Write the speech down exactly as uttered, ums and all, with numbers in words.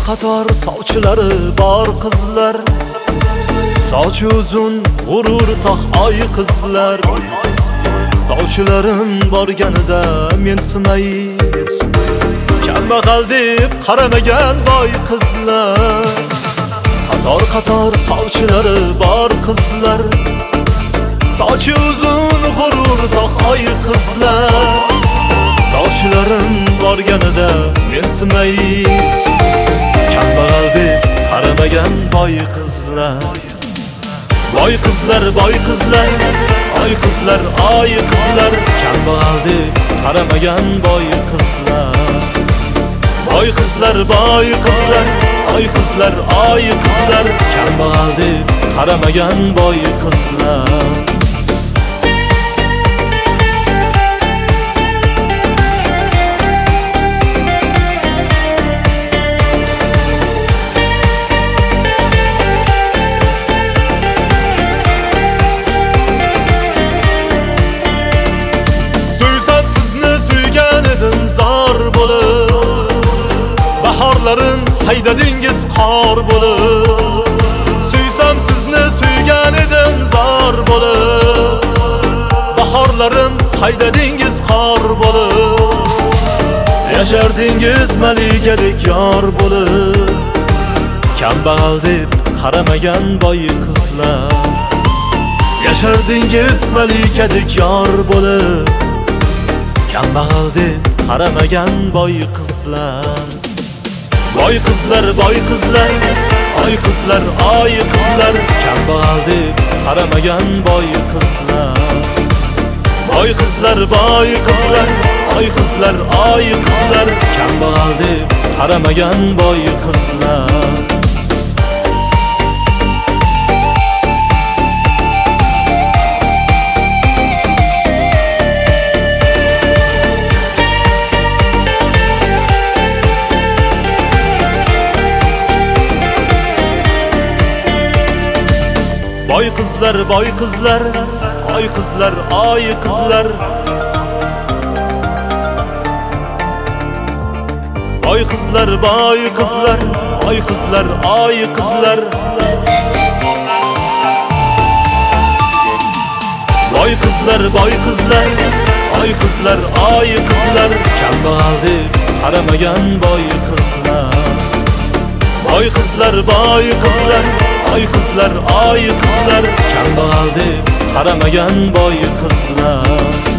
qator sovchilari bor qizlar, sochi uzun g'urur tog' oy qizlar. Sovchilarim borganida mensimay, kambag'al deb qaramagan boy qizlar. Qator qator sovchilari bor qizlar, sochi uzun g'urur tog' oy qizlar. Sovchilarim borganida mensimay, kambag'al deb qaramagan boy qizlar. Boy qizlar, boy qizlar, oy qizlar, oy qizlar, kambag'al deb qaramagan boy qizlar. Boy qizlar, boy qizlar, oy qizlar, oy qizlar, kambag'al deb qaramagan boy qizlar. Bahorlarim haydadingiz qor bo'lib, suysam sizni suygan edim zor bo'lib. Bahorlarim haydadingiz qor bo'lib, yashardingiz malikadek yor bo'lib. Kambag'al deb qaramagan boy qizlar, yashardingiz malikadek yor bo'lib. Kambag'al deb qaramagan boy qizlar. Boy qizlar, boy qizlar, oy qizlar, oy qizlar, kambag'al deb qaramagan boy qizlar. Boy qizlar, boy qizlar, oy qizlar, oy qizlar, kambag'al deb qaramagan boy qizlar. Boy qizlar, boy qizlar, oy qizlar, oy qizlar. Boy qizlar, boy qizlar, oy qizlar, oy qizlar. Boy qizlar, boy qizlar, oy qizlar, oy qizlar, kambag'al deb qaramagan boy qizlar. Boy qizlar, boy qizlar, oy qizlar, oy qizlar, kambag'al deb qaramagan boy qizlar.